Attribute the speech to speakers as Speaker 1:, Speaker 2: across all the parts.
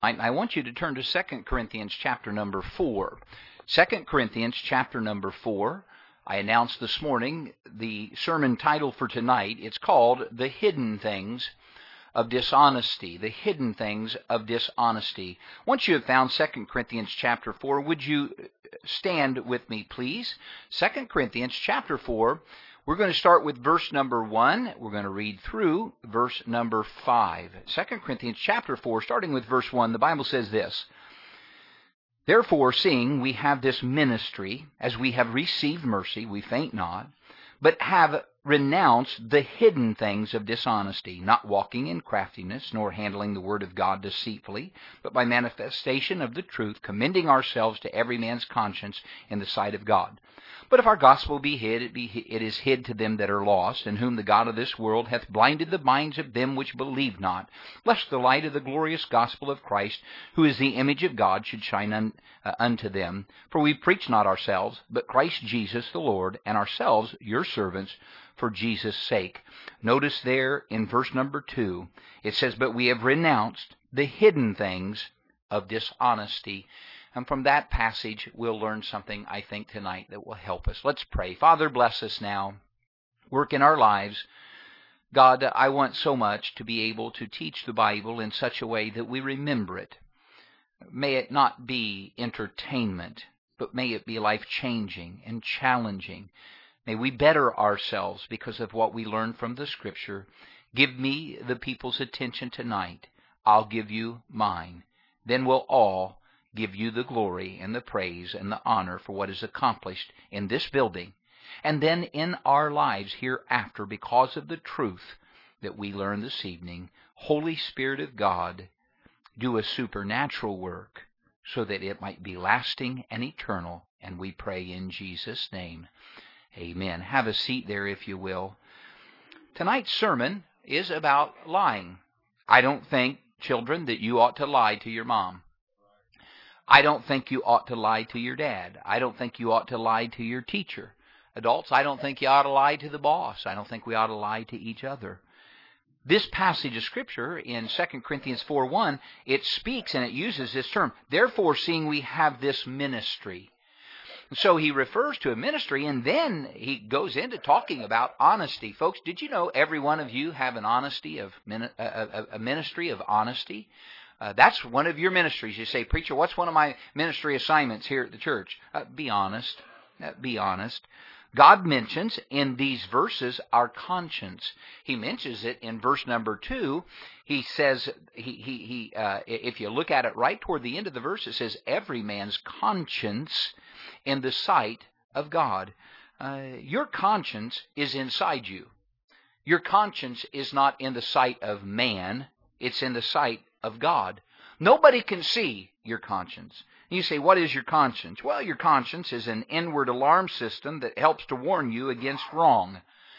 Speaker 1: I want you to turn to 2 Corinthians chapter number 4. 2 Corinthians chapter number 4. I announced this morning the sermon title for tonight. It's called The Hidden Things of Dishonesty. The Hidden Things of Dishonesty. Once you have found 2 Corinthians chapter 4, would you stand with me, please? 2 Corinthians chapter 4. We're going to start with verse number 1. We're going to read through verse number 5. 2 Corinthians chapter 4, starting with verse 1, the Bible says this: Therefore, seeing we have this ministry, as we have received mercy, we faint not, but have renounced the hidden things of dishonesty, not walking in craftiness, nor handling the word of God deceitfully, but by manifestation of the truth, commending ourselves to every man's conscience in the sight of God. But if our gospel be hid, it is hid to them that are lost, in whom the God of this world hath blinded the minds of them which believe not, lest the light of the glorious gospel of Christ, who is the image of God, should shine unto them. For we preach not ourselves, but Christ Jesus the Lord, and ourselves your servants for Jesus' sake. Notice there in verse number 2, it says, But we have renounced the hidden things of dishonesty. And from that passage, we'll learn something, I think, tonight that will help us. Let's pray. Father, bless us now. Work in our lives. God, I want so much to be able to teach the Bible in such a way that we remember it. May it not be entertainment, but may it be life-changing and challenging. May we better ourselves because of what we learn from the Scripture. Give me the people's attention tonight. I'll give you mine. Then we'll all give you the glory and the praise and the honor for what is accomplished in this building, and then in our lives hereafter because of the truth that we learn this evening. Holy Spirit of God, do a supernatural work so that it might be lasting and eternal, and we pray in Jesus' name. Amen. Have a seat there if you will. Tonight's sermon is about lying. I don't think, children, that you ought to lie to your mom. I don't think you ought to lie to your dad. I don't think you ought to lie to your teacher. Adults, I don't think you ought to lie to the boss. I don't think we ought to lie to each other. This passage of Scripture in 2 Corinthians 4:1, it speaks and it uses this term, Therefore, seeing we have this ministry. So he refers to a ministry, and then he goes into talking about honesty. Folks, did you know every one of you have an honesty of a ministry of honesty? That's one of your ministries. You say, Preacher, what's one of my ministry assignments here at the church? Be honest. Be honest. God mentions in these verses our conscience. He mentions it in verse number 2. He says, if you look at it right toward the end of the verse, it says, every man's conscience in the sight of God. Your conscience is inside you. Your conscience is not in the sight of man. It's in the sight of God. Nobody can see your conscience. You say, what is your conscience? Well, your conscience is an inward alarm system that helps to warn you against wrong.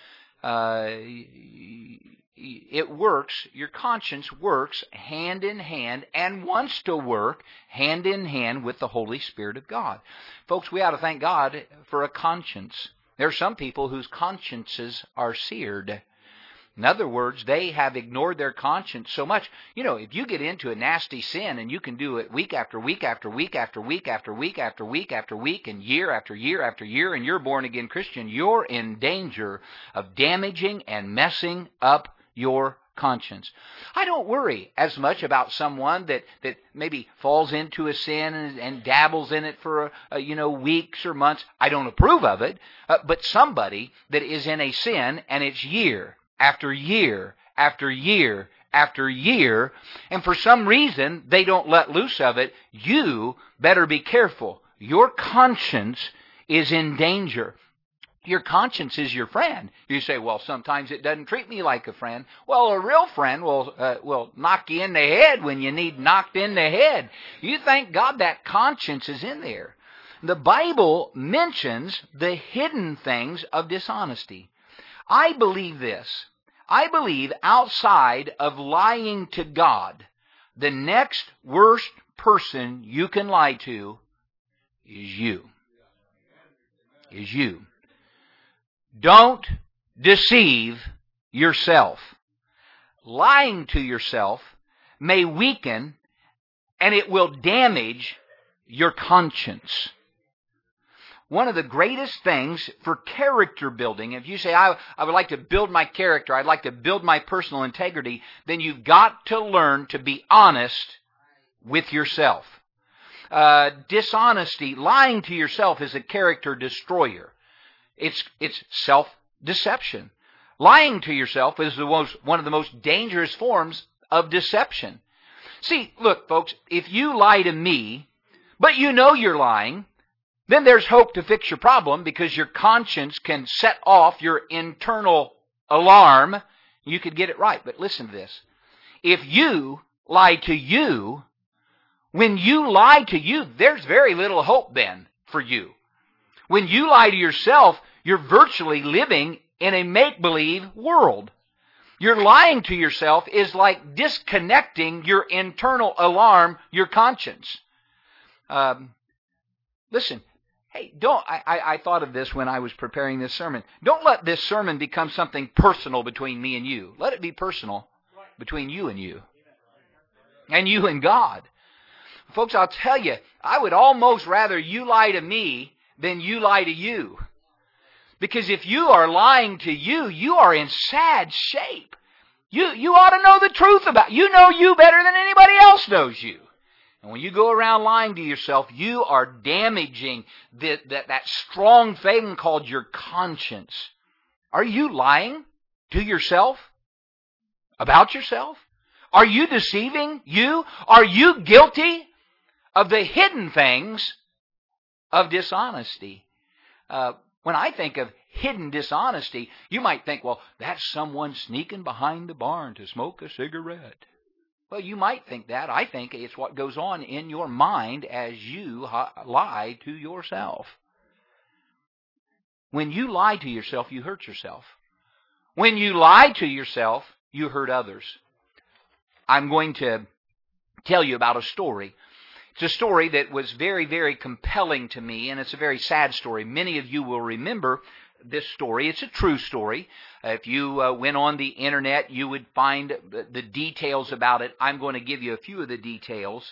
Speaker 1: It works, your conscience works hand in hand and wants to work hand in hand with the Holy Spirit of God. Folks, we ought to thank God for a conscience. There are some people whose consciences are seared. In other words, they have ignored their conscience so much. You know, if you get into a nasty sin and you can do it week after week after week after week after week after week after week and year after year after year, and you're a born-again Christian, you're in danger of damaging and messing up your conscience. I don't worry as much about someone that maybe falls into a sin and dabbles in it for weeks or months. I don't approve of it. But somebody that is in a sin and it's year after year after year after year, and for some reason they don't let loose of it, you better be careful. Your conscience is in danger. Your conscience is your friend. You say, well, sometimes it doesn't treat me like a friend. Well, a real friend will knock you in the head when you need knocked in the head. You thank God that conscience is in there. The Bible mentions the hidden things of dishonesty. I believe this. I believe outside of lying to God, the next worst person you can lie to is you. Is you. Don't deceive yourself. Lying to yourself may weaken and it will damage your conscience. One of the greatest things for character building, if you say, I would like to build my character, I'd like to build my personal integrity, then you've got to learn to be honest with yourself. Dishonesty, lying to yourself, is a character destroyer. It's self-deception. Lying to yourself is one of the most dangerous forms of deception. See, look, folks, if you lie to me, but you know you're lying, then there's hope to fix your problem, because your conscience can set off your internal alarm. You could get it right. But listen to this. If you lie to you, when you lie to you, there's very little hope then for you. When you lie to yourself, you're virtually living in a make-believe world. Your lying to yourself is like disconnecting your internal alarm, your conscience. Listen, hey, I thought of this when I was preparing this sermon. Don't let this sermon become something personal between me and you. Let it be personal between you and you. And you and God. Folks, I'll tell you, I would almost rather you lie to me than you lie to you. Because if you are lying to you, you are in sad shape. You ought to know the truth about you. You know you better than anybody else knows you. And when you go around lying to yourself, you are damaging that strong thing called your conscience. Are you lying to yourself? About yourself? Are you deceiving you? Are you guilty of the hidden things of dishonesty? When I think of hidden dishonesty, you might think, well, that's someone sneaking behind the barn to smoke a cigarette. Well, you might think that. I think it's what goes on in your mind as you lie to yourself. When you lie to yourself, you hurt yourself. When you lie to yourself, you hurt others. I'm going to tell you about a story. It's a story that was very, very compelling to me, and it's a very sad story. Many of you will remember this story. It's a true story. If you went on the internet, you would find the details about it. I'm going to give you a few of the details.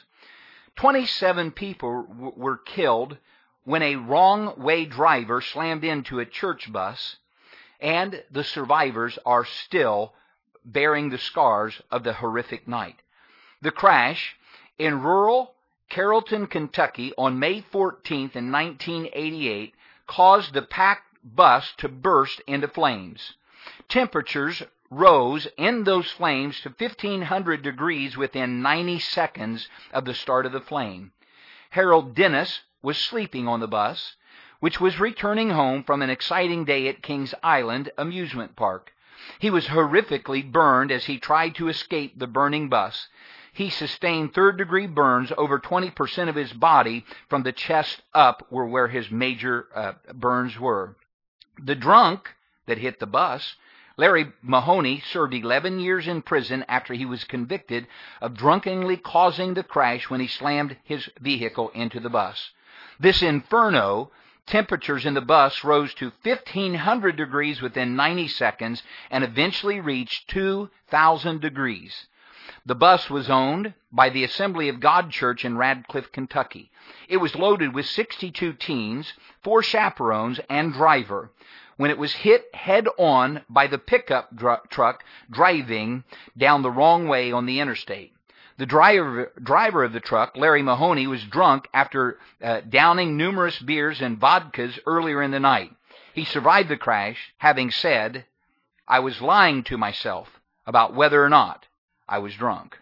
Speaker 1: 27 people were killed when a wrong-way driver slammed into a church bus, and the survivors are still bearing the scars of the horrific night. The crash in rural Carrollton, Kentucky, on May 14th in 1988, caused the packed bus to burst into flames. Temperatures rose in those flames to 1,500 degrees within 90 seconds of the start of the flame. Harold Dennis was sleeping on the bus, which was returning home from an exciting day at Kings Island amusement park. He was horrifically burned as he tried to escape the burning bus. He sustained third-degree burns. Over 20% of his body from the chest up were where his major burns were. The drunk that hit the bus, Larry Mahoney, served 11 years in prison after he was convicted of drunkenly causing the crash when he slammed his vehicle into the bus. This inferno, temperatures in the bus rose to 1,500 degrees within 90 seconds and eventually reached 2,000 degrees. The bus was owned by the Assembly of God Church in Radcliffe, Kentucky. It was loaded with 62 teens, 4 chaperones, and driver, when it was hit head-on by the pickup truck driving down the wrong way on the interstate. The driver of the truck, Larry Mahoney, was drunk after downing numerous beers and vodkas earlier in the night. He survived the crash, having said, "I was lying to myself about whether or not I was drunk."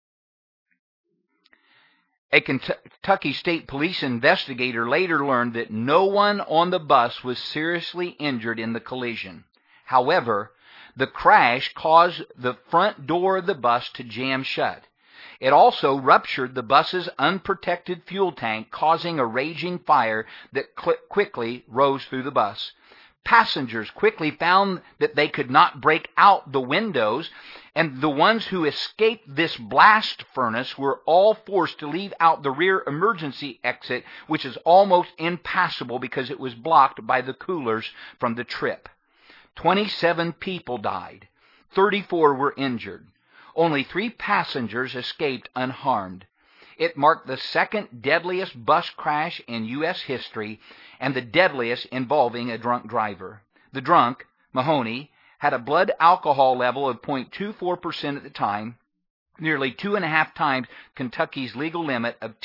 Speaker 1: A Kentucky State Police investigator later learned that no one on the bus was seriously injured in the collision. However, the crash caused the front door of the bus to jam shut. It also ruptured the bus's unprotected fuel tank, causing a raging fire that quickly rose through the bus. Passengers quickly found that they could not break out the windows, and the ones who escaped this blast furnace were all forced to leave out the rear emergency exit, which is almost impassable because it was blocked by the coolers from the trip. 27 people died. 34 were injured. Only 3 passengers escaped unharmed. It marked the second deadliest bus crash in U.S. history and the deadliest involving a drunk driver. The drunk, Mahoney, had a blood alcohol level of 0.24% at the time, nearly 2.5 times Kentucky's legal limit of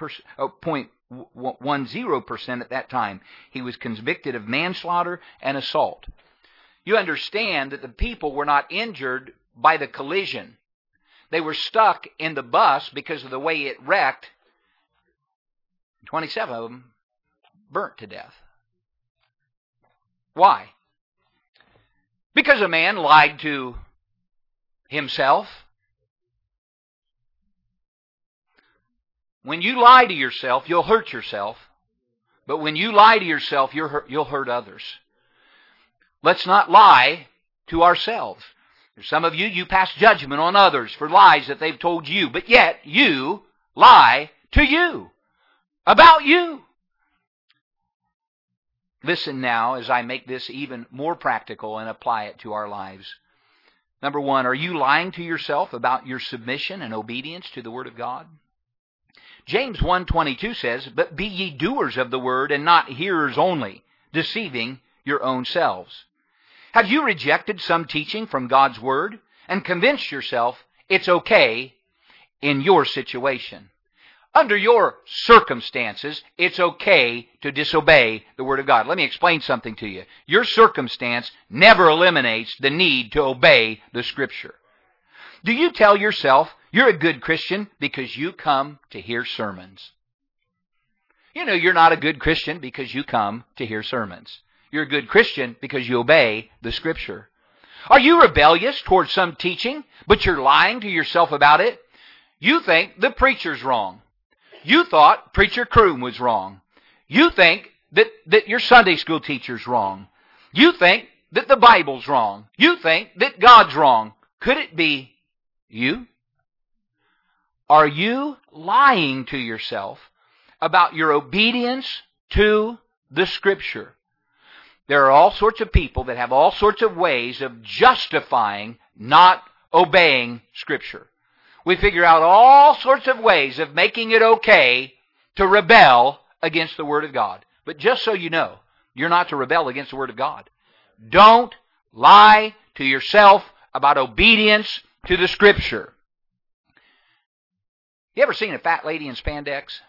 Speaker 1: 0.10% at that time. He was convicted of manslaughter and assault. You understand that the people were not injured by the collision. They were stuck in the bus because of the way it wrecked. 27 of them burnt to death. Why? Because a man lied to himself. When you lie to yourself, you'll hurt yourself. But when you lie to yourself, you'll hurt others. Let's not lie to ourselves. There's some of you, you pass judgment on others for lies that they've told you, but yet you lie to you, about you. Listen now as I make this even more practical and apply it to our lives. Number one, are you lying to yourself about your submission and obedience to the Word of God? James 1:22 says, "But be ye doers of the word, and not hearers only, deceiving your own selves." Have you rejected some teaching from God's Word and convinced yourself it's okay in your situation? Under your circumstances, it's okay to disobey the Word of God. Let me explain something to you. Your circumstance never eliminates the need to obey the Scripture. Do you tell yourself you're a good Christian because you come to hear sermons? You know you're not a good Christian because you come to hear sermons. You're a good Christian because you obey the Scripture. Are you rebellious towards some teaching, but you're lying to yourself about it? You think the preacher's wrong. You thought Preacher Kroom was wrong. You think that your Sunday school teacher's wrong. You think that the Bible's wrong. You think that God's wrong. Could it be you? Are you lying to yourself about your obedience to the Scripture? There are all sorts of people that have all sorts of ways of justifying not obeying Scripture. We figure out all sorts of ways of making it okay to rebel against the Word of God. But just so you know, you're not to rebel against the Word of God. Don't lie to yourself about obedience to the Scripture. You ever seen a fat lady in spandex?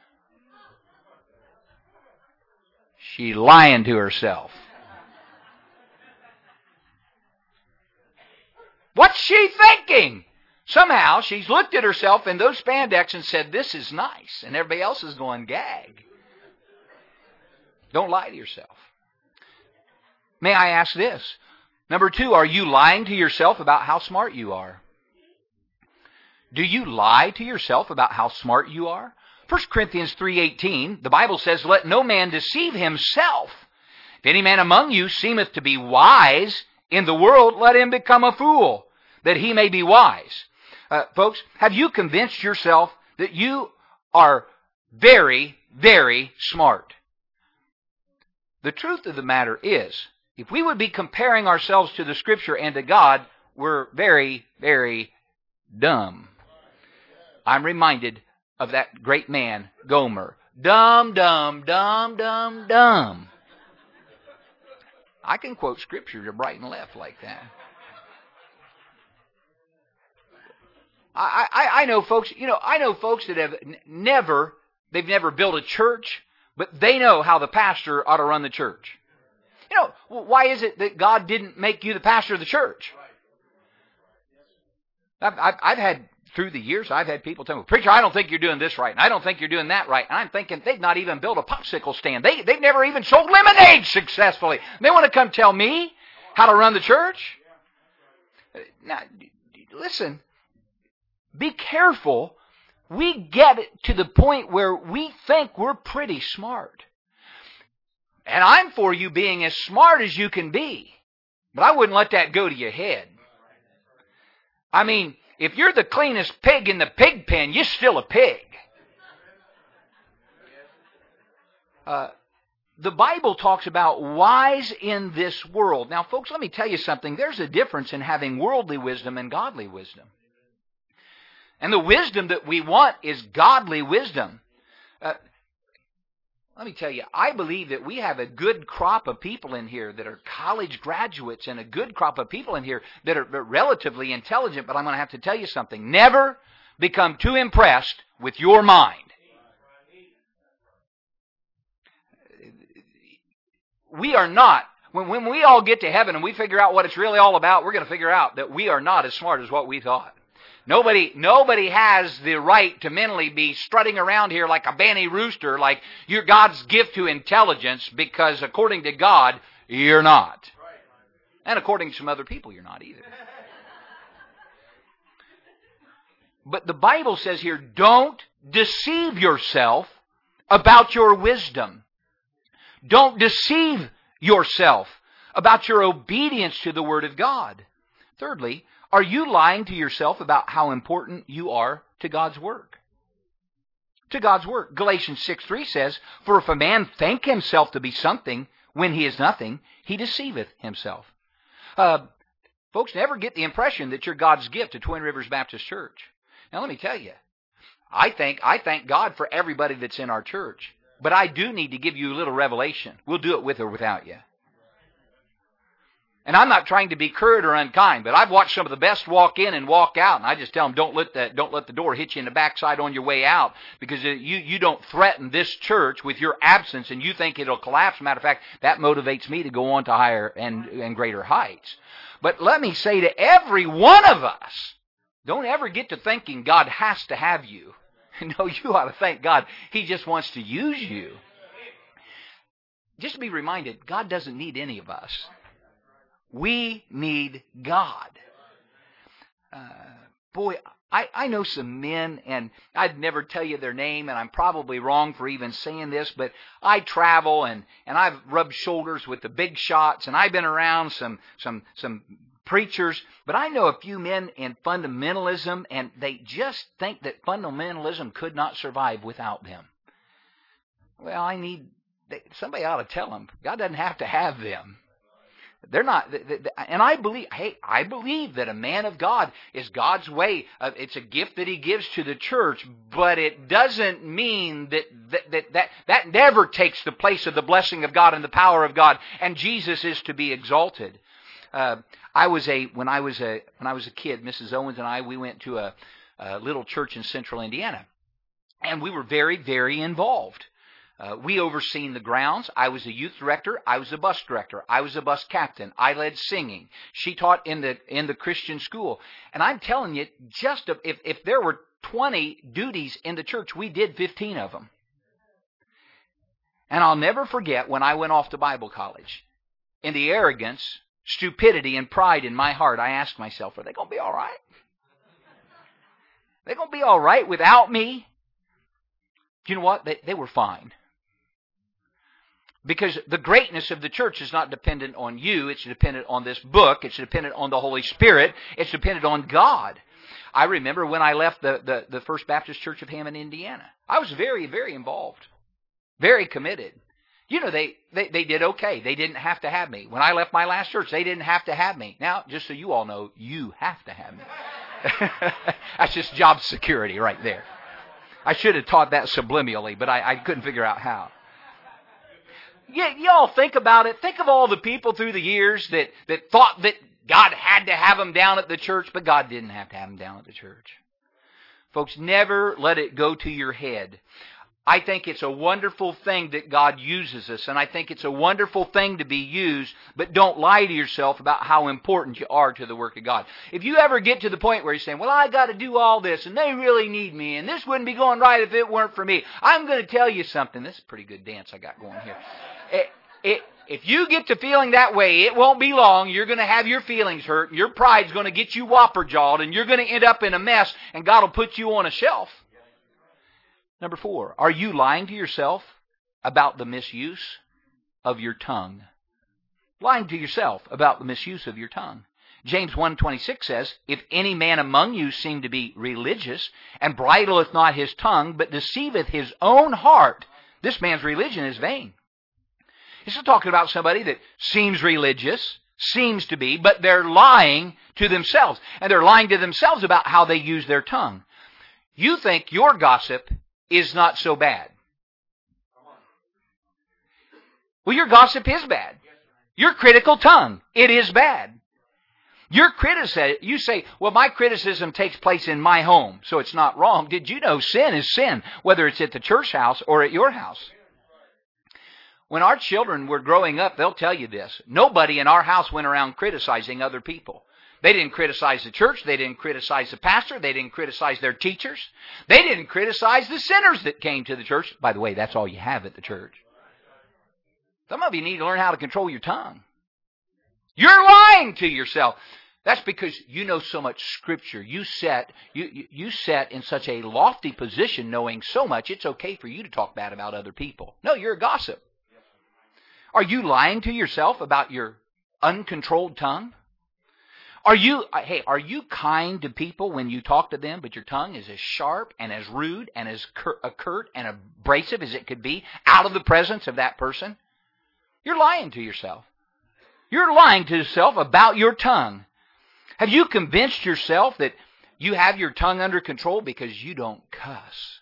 Speaker 1: She's lying to herself. What's she thinking? Somehow she's looked at herself in those spandex and said, "This is nice." And everybody else is going, "Gag." Don't lie to yourself. May I ask this? Number two, are you lying to yourself about how smart you are? Do you lie to yourself about how smart you are? 1 Corinthians 3:18, the Bible says, "Let no man deceive himself. If any man among you seemeth to be wise in the world, let him become a fool, that he may be wise." Folks, have you convinced yourself that you are very, very smart? The truth of the matter is, if we would be comparing ourselves to the Scripture and to God, we're very, very dumb. I'm reminded of that great man, Gomer. Dumb, dumb, dumb, dumb, dumb. I can quote Scripture to right and left like that. I know folks, I know folks that have never built a church, but they know how the pastor ought to run the church. Why is it that God didn't make you the pastor of the church? I've had, through the years, I've had people tell me, "Preacher, I don't think you're doing this right, and I don't think you're doing that right." And I'm thinking, they've not even built a popsicle stand. They've never even sold lemonade successfully. They want to come tell me how to run the church? Now, listen, be careful. We get to the point where we think we're pretty smart. And I'm for you being as smart as you can be. But I wouldn't let that go to your head. I mean, if you're the cleanest pig in the pig pen, you're still a pig. The Bible talks about wise in this world. Now, folks, let me tell you something. There's a difference in having worldly wisdom and godly wisdom. And the wisdom that we want is godly wisdom. Let me tell you, I believe that we have a good crop of people in here that are college graduates and a good crop of people in here that are relatively intelligent, but I'm going to have to tell you something. Never become too impressed with your mind. We are not, when we all get to heaven and we figure out what it's really all about, we're going to figure out that we are not as smart as what we thought. Nobody has the right to mentally be strutting around here like a banny rooster, like you're God's gift to intelligence, because according to God, you're not. And according to some other people, you're not either. But the Bible says here, don't deceive yourself about your wisdom. Don't deceive yourself about your obedience to the Word of God. Thirdly, are you lying to yourself about how important you are to God's work? To God's work. Galatians 6:3 says, "For if a man think himself to be something when he is nothing, he deceiveth himself." Folks, never get the impression that you're God's gift to Twin Rivers Baptist Church. Now let me tell you, I thank God for everybody that's in our church. But I do need to give you a little revelation. We'll do it with or without you. And I'm not trying to be crude or unkind, but I've watched some of the best walk in and walk out, and I just tell them, don't let the door hit you in the backside on your way out, because you don't threaten this church with your absence, and you think it'll collapse. Matter of fact, that motivates me to go on to higher and greater heights. But let me say to every one of us, don't ever get to thinking God has to have you. No, you ought to thank God. He just wants to use you. Just be reminded, God doesn't need any of us. We need God. Boy, I know some men, and I'd never tell you their name, and I'm probably wrong for even saying this, but I travel, and I've rubbed shoulders with the big shots, and I've been around some preachers, but I know a few men in fundamentalism, and they just think that fundamentalism could not survive without them. Well, somebody ought to tell them, God doesn't have to have them. They're not, and I believe that a man of God is God's way. It's a gift that He gives to the church, but it doesn't mean that never takes the place of the blessing of God and the power of God, and Jesus is to be exalted. When I was a kid, Mrs. Owens and I, we went to a little church in central Indiana, and we were very, very involved. We overseen the grounds. I was a youth director. I was a bus director. I was a bus captain. I led singing. She taught in the Christian school. And I'm telling you, if there were 20 duties in the church, we did 15 of them. And I'll never forget when I went off to Bible college. In the arrogance, stupidity, and pride in my heart, I asked myself, are they going to be all right? They're going to be all right without me? Do you know what? They were fine. Because the greatness of the church is not dependent on you. It's dependent on this book. It's dependent on the Holy Spirit. It's dependent on God. I remember when I left the First Baptist Church of Hammond, Indiana. I was very, very involved. Very committed. You know, they did okay. They didn't have to have me. When I left my last church, they didn't have to have me. Now, just so you all know, you have to have me. That's just job security right there. I should have taught that subliminally, but I couldn't figure out how. Y'all think about it. Think of all the people through the years that thought that God had to have them down at the church, but God didn't have to have them down at the church. Folks, never let it go to your head. I think it's a wonderful thing that God uses us, and I think it's a wonderful thing to be used, but don't lie to yourself about how important you are to the work of God. If you ever get to the point where you're saying, well, I got to do all this, and they really need me, and this wouldn't be going right if it weren't for me, I'm going to tell you something. This is a pretty good dance I got going here. If you get to feeling that way, it won't be long. You're going to have your feelings hurt, and your pride's going to get you whopper-jawed, and you're going to end up in a mess, and God will put you on a shelf. Number 4, are you lying to yourself about the misuse of your tongue? Lying to yourself about the misuse of your tongue. James 1:26 says, if any man among you seem to be religious, and bridleth not his tongue, but deceiveth his own heart, this man's religion is vain. This is talking about somebody that seems religious, seems to be, but they're lying to themselves. And they're lying to themselves about how they use their tongue. you think your gossip is not so bad. Well, your gossip is bad. Your critical tongue, it is bad. Your criticism, you say, well, my criticism takes place in my home, so it's not wrong. Did you know sin is sin, whether it's at the church house or at your house? When our children were growing up, they'll tell you this. Nobody in our house went around criticizing other people. They didn't criticize the church. They didn't criticize the pastor. They didn't criticize their teachers. They didn't criticize the sinners that came to the church. By the way, that's all you have at the church. Some of you need to learn how to control your tongue. You're lying to yourself. That's because you know so much Scripture. You set in such a lofty position knowing so much it's okay for you to talk bad about other people. No, you're a gossip. Are you lying to yourself about your uncontrolled tongue? Are you kind to people when you talk to them, but your tongue is as sharp and as rude and as curt and abrasive as it could be out of the presence of that person? You're lying to yourself. You're lying to yourself about your tongue. Have you convinced yourself that you have your tongue under control because you don't cuss?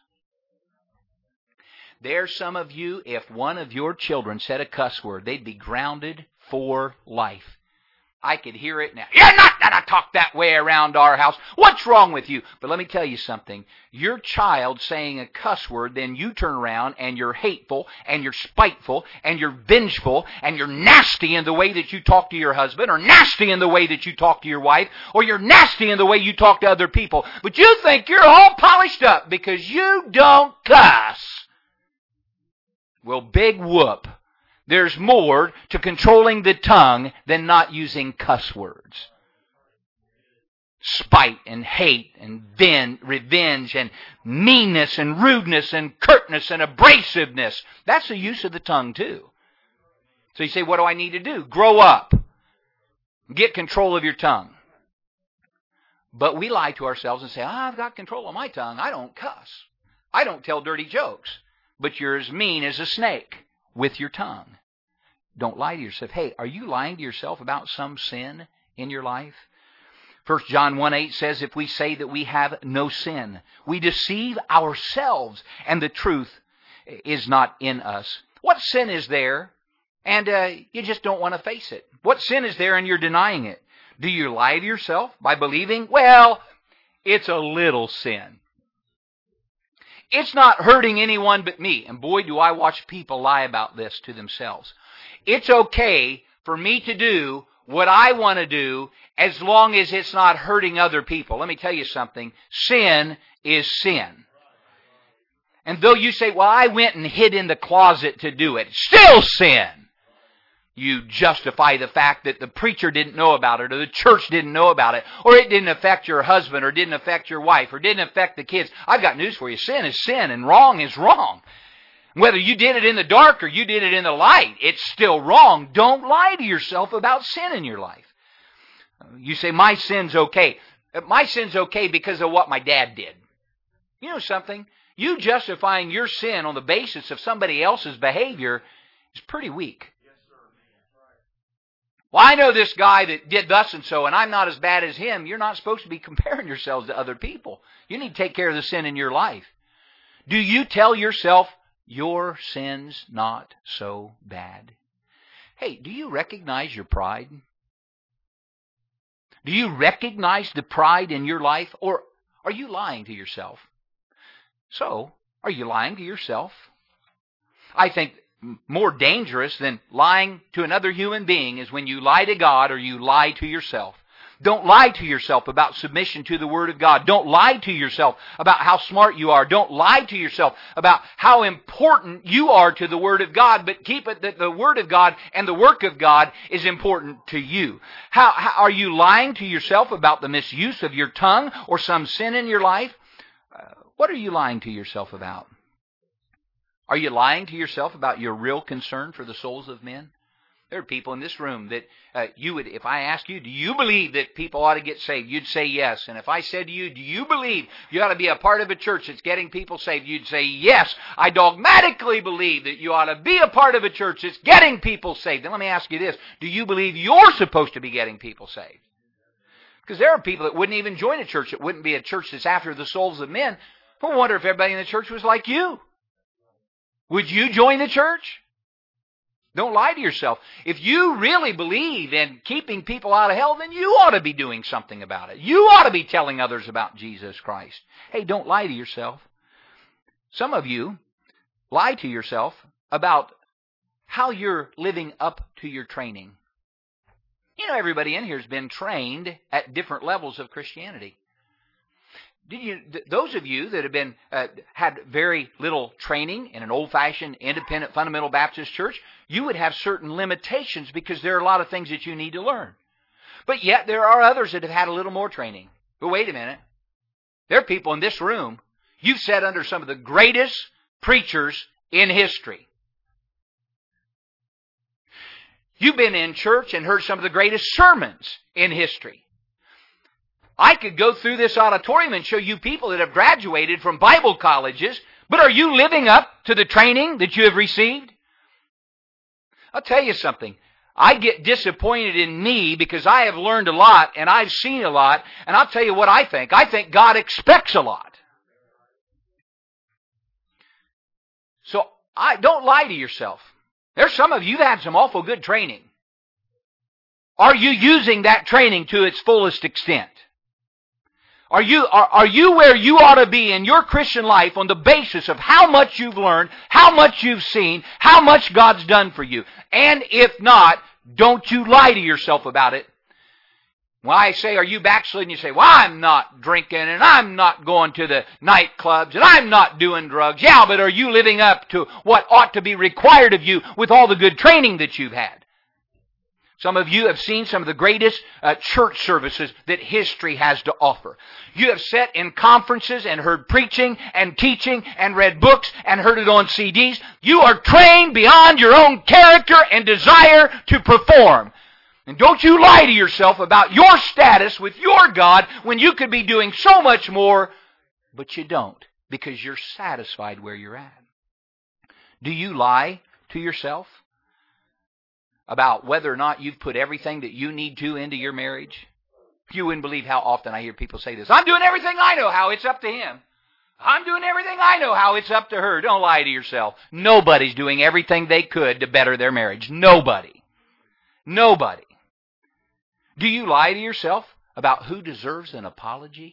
Speaker 1: There's some of you, if one of your children said a cuss word, they'd be grounded for life. I could hear it now. You're not going to talk that way around our house. What's wrong with you? But let me tell you something. Your child saying a cuss word, then you turn around and you're hateful and you're spiteful and you're vengeful and you're nasty in the way that you talk to your husband or nasty in the way that you talk to your wife or you're nasty in the way you talk to other people. But you think you're all polished up because you don't cuss. Well, big whoop. There's more to controlling the tongue than not using cuss words. Spite and hate and revenge and meanness and rudeness and curtness and abrasiveness. That's the use of the tongue too. So you say, what do I need to do? Grow up. Get control of your tongue. But we lie to ourselves and say, I've got control of my tongue. I don't cuss. I don't tell dirty jokes. But you're as mean as a snake with your tongue. Don't lie to yourself. Hey, are you lying to yourself about some sin in your life? 1 John 1:8 says, if we say that we have no sin, we deceive ourselves, and the truth is not in us. What sin is there, and you just don't want to face it? What sin is there, and you're denying it? Do you lie to yourself by believing, well, it's a little sin? It's not hurting anyone but me. And boy, do I watch people lie about this to themselves. It's okay for me to do what I want to do as long as it's not hurting other people. Let me tell you something. Sin is sin. And though you say, well, I went and hid in the closet to do it, still sin. You justify the fact that the preacher didn't know about it, or the church didn't know about it, or it didn't affect your husband, or didn't affect your wife, or didn't affect the kids. I've got news for you. Sin is sin, and wrong is wrong. Whether you did it in the dark or you did it in the light, it's still wrong. Don't lie to yourself about sin in your life. You say, my sin's okay. My sin's okay because of what my dad did. You know something? You justifying your sin on the basis of somebody else's behavior is pretty weak. Well, I know this guy that did thus and so, and I'm not as bad as him. You're not supposed to be comparing yourselves to other people. You need to take care of the sin in your life. Do you tell yourself, your sin's not so bad? Hey, do you recognize your pride? Do you recognize the pride in your life, or are you lying to yourself? So, are you lying to yourself? I think more dangerous than lying to another human being is when you lie to God or you lie to yourself. Don't lie to yourself about submission to the Word of God. Don't lie to yourself about how smart you are. Don't lie to yourself about how important you are to the Word of God, but keep it that the Word of God and the work of God is important to you. How are you lying to yourself about the misuse of your tongue or some sin in your life? What are you lying to yourself about? Are you lying to yourself about your real concern for the souls of men? There are people in this room that you would, if I asked you, do you believe that people ought to get saved? You'd say yes. And if I said to you, do you believe you ought to be a part of a church that's getting people saved? You'd say yes. I dogmatically believe that you ought to be a part of a church that's getting people saved. Then let me ask you this. Do you believe you're supposed to be getting people saved? Because there are people that wouldn't even join a church. It wouldn't be a church that's after the souls of men. I wonder if everybody in the church was like you. Would you join the church? Don't lie to yourself. If you really believe in keeping people out of hell, then you ought to be doing something about it. You ought to be telling others about Jesus Christ. Hey, don't lie to yourself. Some of you lie to yourself about how you're living up to your training. You know, everybody in here has been trained at different levels of Christianity. Those of you that have been had very little training in an old-fashioned, independent, fundamental Baptist church, you would have certain limitations because there are a lot of things that you need to learn. But yet there are others that have had a little more training. But wait a minute. There are people in this room, you've sat under some of the greatest preachers in history. You've been in church and heard some of the greatest sermons in history. I could go through this auditorium and show you people that have graduated from Bible colleges, but are you living up to the training that you have received? I'll tell you something. I get disappointed in me because I have learned a lot and I've seen a lot, and I'll tell you what I think. I think God expects a lot. So don't lie to yourself. There's some of you that had some awful good training. Are you using that training to its fullest extent? Are you where you ought to be in your Christian life on the basis of how much you've learned, how much you've seen, how much God's done for you? And if not, don't you lie to yourself about it. When I say, are you backslidden? You say, well, I'm not drinking and I'm not going to the nightclubs and I'm not doing drugs. Yeah, but are you living up to what ought to be required of you with all the good training that you've had? Some of you have seen some of the greatest church services that history has to offer. You have sat in conferences and heard preaching and teaching and read books and heard it on CDs. You are trained beyond your own character and desire to perform. And don't you lie to yourself about your status with your God when you could be doing so much more, but you don't because you're satisfied where you're at. Do you lie to yourself about whether or not you've put everything that you need to into your marriage? You wouldn't believe how often I hear people say this. I'm doing everything I know how. It's up to him. I'm doing everything I know how. It's up to her. Don't lie to yourself. Nobody's doing everything they could to better their marriage. Nobody. Nobody. Do you lie to yourself about who deserves an apology?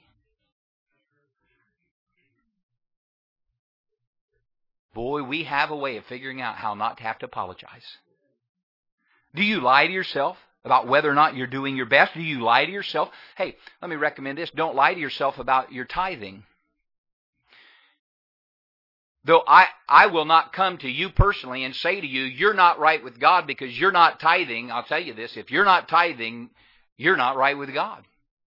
Speaker 1: Boy, we have a way of figuring out how not to have to apologize. Do you lie to yourself about whether or not you're doing your best? Do you lie to yourself? Hey, let me recommend this. Don't lie to yourself about your tithing. Though I will not come to you personally and say to you, you're not right with God because you're not tithing. I'll tell you this, if you're not tithing, you're not right with God.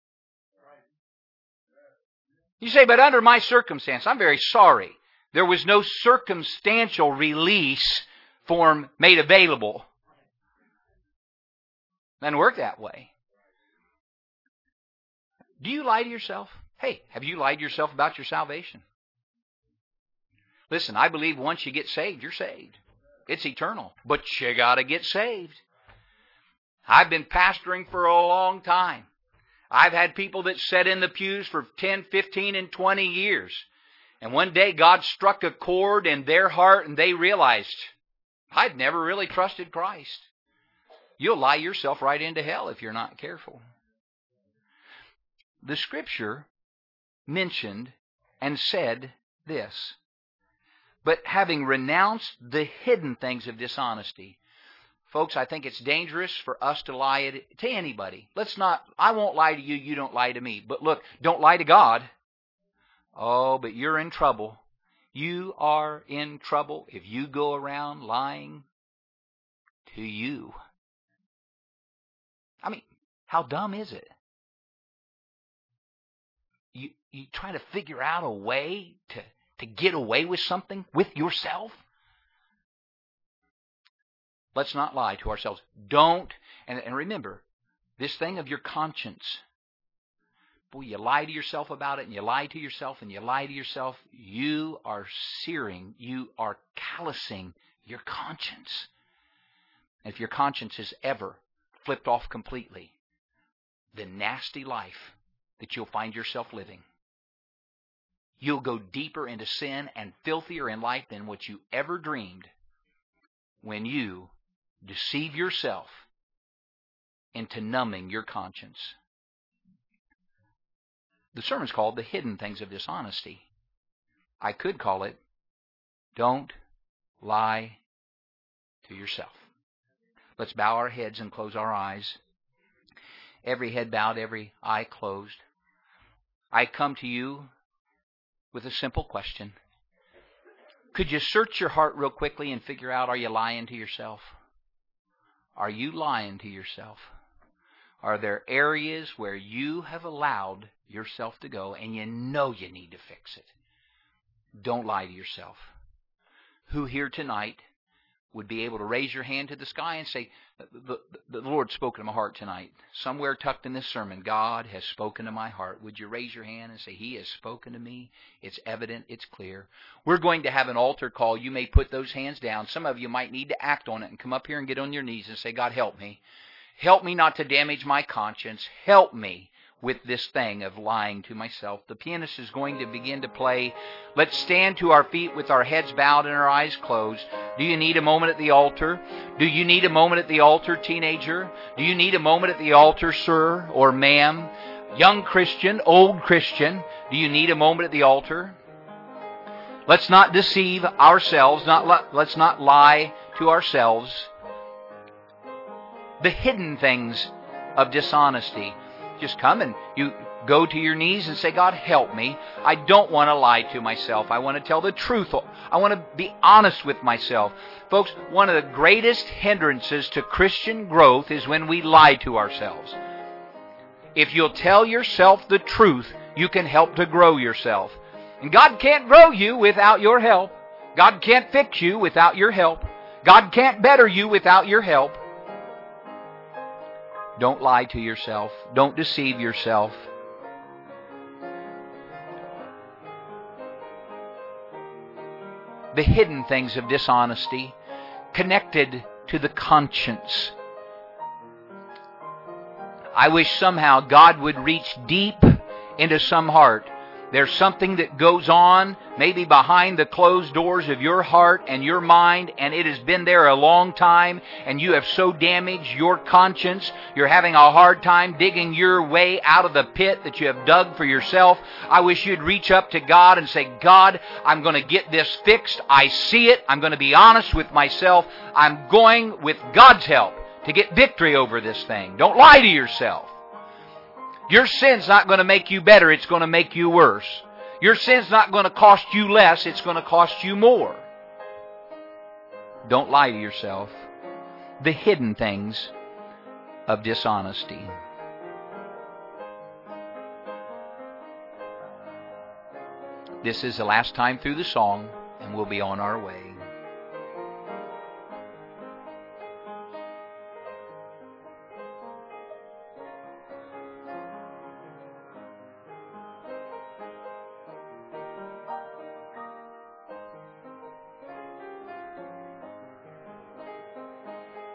Speaker 1: You say, but under my circumstance, I'm very sorry. There was no circumstantial release form made available. Doesn't work that way. Do you lie to yourself? Hey, have you lied to yourself about your salvation? Listen, I believe once you get saved, you're saved. It's eternal. But you got to get saved. I've been pastoring for a long time. I've had people that sat in the pews for 10, 15, and 20 years. And one day God struck a chord in their heart and they realized, I'd never really trusted Christ. You'll lie yourself right into hell if you're not careful. The Scripture mentioned and said this, but having renounced the hidden things of dishonesty. Folks, I think it's dangerous for us to lie to anybody. I won't lie to you, you don't lie to me. But look, don't lie to God. Oh, but you're in trouble. You are in trouble if you go around lying to you. I mean, how dumb is it? You try to figure out a way to get away with something with yourself? Let's not lie to ourselves. Don't, and remember, this thing of your conscience. Boy, you lie to yourself about it, and you lie to yourself, and you lie to yourself. You are searing, you are callousing your conscience. And if your conscience is ever flipped off completely, the nasty life that you'll find yourself living, you'll go deeper into sin and filthier in life than what you ever dreamed when you deceive yourself into numbing your conscience. The sermon's called The Hidden Things of Dishonesty. I could call it, Don't Lie to Yourself. Let's bow our heads and close our eyes. Every head bowed, every eye closed. I come to you with a simple question. Could you search your heart real quickly and figure out, are you lying to yourself? Are you lying to yourself? Are there areas where you have allowed yourself to go and you know you need to fix it? Don't lie to yourself. Who here tonight would be able to raise your hand to the sky and say, the Lord spoke to my heart tonight. Somewhere tucked in this sermon, God has spoken to my heart. Would you raise your hand and say, He has spoken to me? It's evident. It's clear. We're going to have an altar call. You may put those hands down. Some of you might need to act on it and come up here and get on your knees and say, God, help me. Help me not to damage my conscience. Help me with this thing of lying to myself. The pianist is going to begin to play. Let's stand to our feet with our heads bowed and our eyes closed. Do you need a moment at the altar? Do you need a moment at the altar, teenager? Do you need a moment at the altar, sir or ma'am? Young Christian, old Christian, do you need a moment at the altar? Let's not deceive ourselves. Let's not lie to ourselves. The hidden things of dishonesty. Just come and you go to your knees and say, God, help me. I don't want to lie to myself. I want to tell the truth. I want to be honest with myself. Folks, one of the greatest hindrances to Christian growth is when we lie to ourselves. If you'll tell yourself the truth, you can help to grow yourself. And God can't grow you without your help. God can't fix you without your help. God can't better you without your help. Don't lie to yourself. Don't deceive yourself. The hidden things of dishonesty connected to the conscience. I wish somehow God would reach deep into some heart. There's something that goes on maybe behind the closed doors of your heart and your mind, and it has been there a long time, and you have so damaged your conscience, you're having a hard time digging your way out of the pit that you have dug for yourself. I wish you'd reach up to God and say, God, I'm going to get this fixed. I see it. I'm going to be honest with myself. I'm going, with God's help, to get victory over this thing. Don't lie to yourself. Your sin's not going to make you better, it's going to make you worse. Your sin's not going to cost you less, it's going to cost you more. Don't lie to yourself. The hidden things of dishonesty. This is the last time through the song, and we'll be on our way.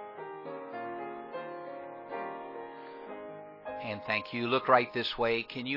Speaker 1: And thank you. Look right this way. Can you